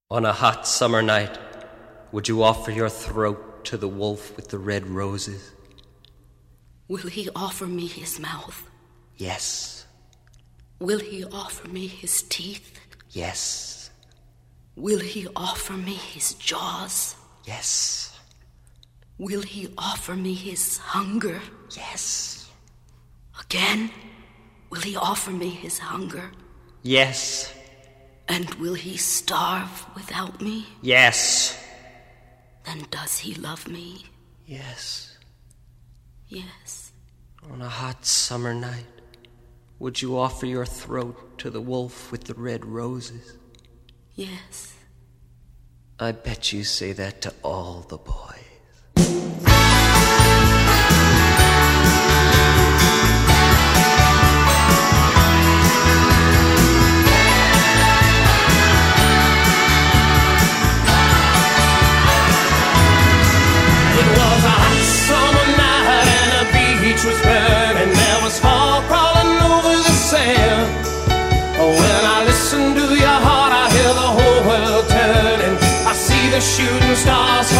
On a hot summer night, would you offer your throat to the wolf with the red roses? Will he offer me his mouth? Yes. Will he offer me his teeth? Yes. Will he offer me his jaws? Yes. Will he offer me his hunger? Yes. Again, will he offer me his hunger? Yes. And will he starve without me? Yes. Then does he love me? Yes. Yes. On a hot summer night, would you offer your throat to the wolf with the red roses? Yes. I bet you say that to all the boys. Was burning, there was fog crawling over the sand. When I listen to your heart, I hear the whole world turning. I see the shooting stars